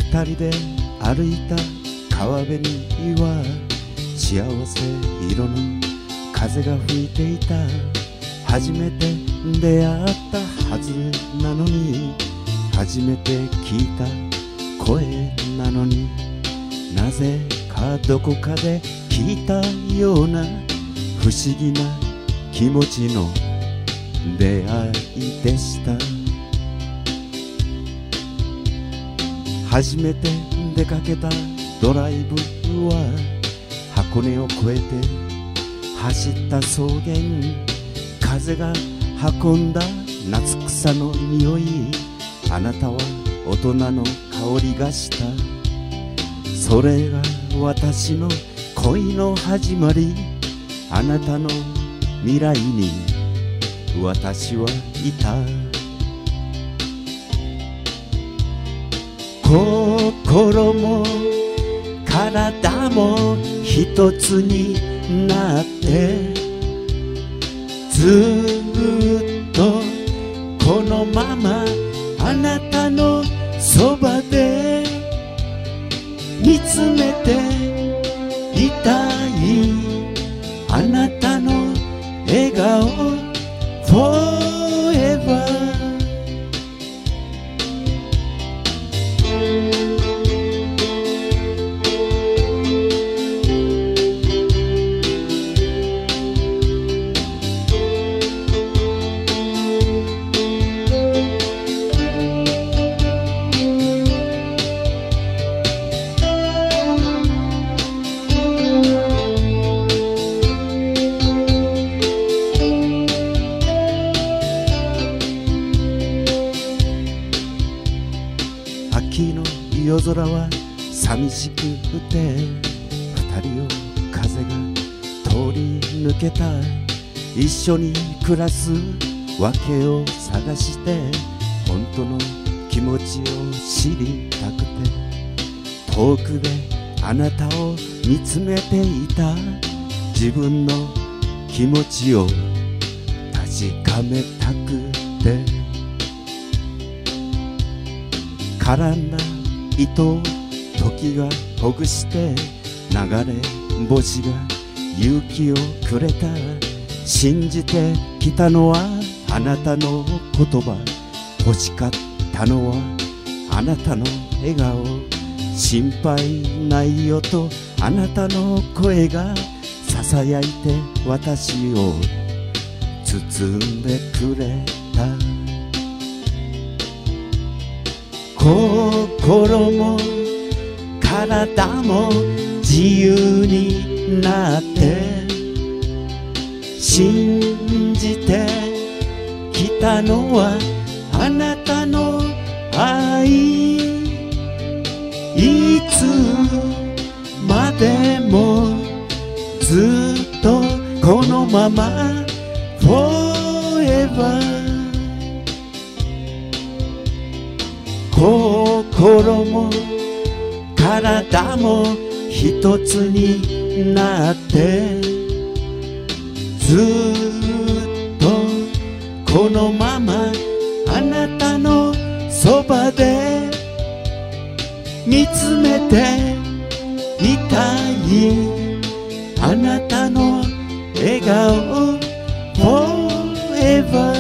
二人で歩いた川辺には幸せ色の風が吹いていた。初めて出会ったはずなのに、初めて聞いた声なのに、なぜかどこかで聞いたような不思議な気持ちの出会いでした。初めて出かけたドライブは箱根を越えて走った草原、風が運んだ夏草の匂い、あなたは大人の香りがした。それが私の恋の始まり、あなたの未来に私はいた。心も体も一つになって、ずっとこのままあなたのそばで見つめていたい。あなたの笑顔 Forever。秋の夜空は寂しくて、二人を風が通り抜けた。一緒に暮らすわけを探して、本当の気持ちを知りたくて、遠くであなたを見つめていた。自分の気持ちを確かめたくて、絡んだ糸を時がほぐして、流れ星が勇気をくれた。信じてきたのはあなたの言葉、欲しかったのはあなたの笑顔。心配ないよとあなたの声がささやいて私を包んでくれた。心も体も自由になって、信じてきたのはあなたの愛。いつまでもずっとこのまま Forever。心も体も一つになって、ずっとこのままあなたのそばで見つめていたい。あなたの笑顔 Forever。